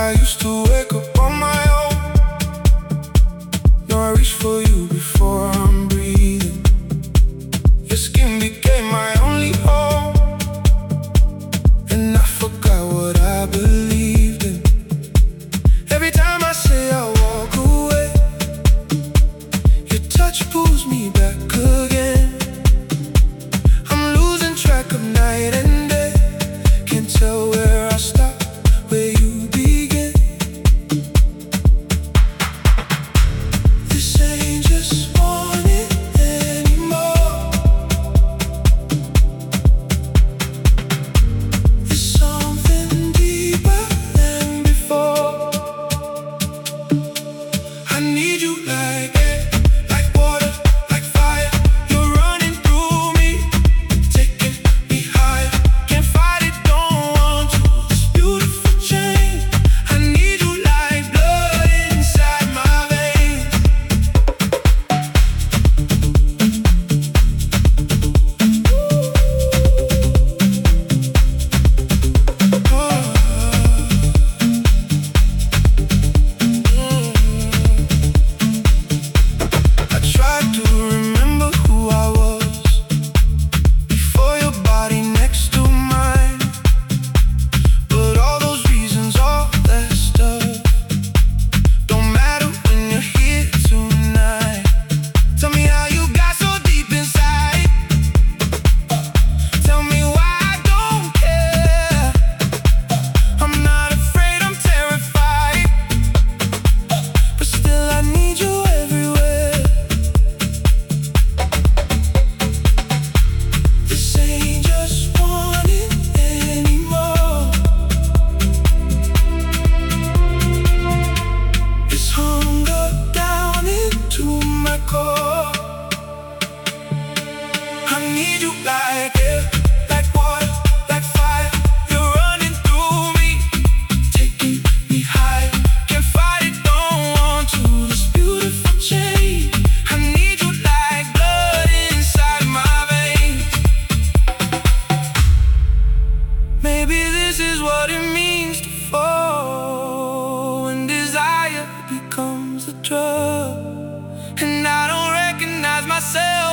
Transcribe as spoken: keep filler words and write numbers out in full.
I used to wake up on my own. No, I reach for you before I'm breathing. Your skin became my only home, and I forgot what I believed in. Every time I say I walk away, your touch pulls me back again. I'm losing track of night and day. Can't tell where I stop, where you begin. This ain't just wanting anymore. It's something deeper than before. I need you like air, like water, like fire. You're running through me, taking me higher. Can't fight it, don't want to. This beautiful change. I need you like blood inside my veins. I tried to remember who I was before your body next to mine, but all those reasons, all that stuff, don't matter when you're here tonight. Tell me how you got so deep inside. Tell me why I don't care. I'm not afraid, I'm terrified, but still I need you everywhere. This ain't just wanting anymore. It's hunger down into my core. I need you like air, like water, like fire. You're running through me, taking me higher. Can't fight it, don't want to. This beautiful change. I need you like blood inside my veins. Maybe this is what it means to fall, when desire becomes a drug, and I don't recognize myself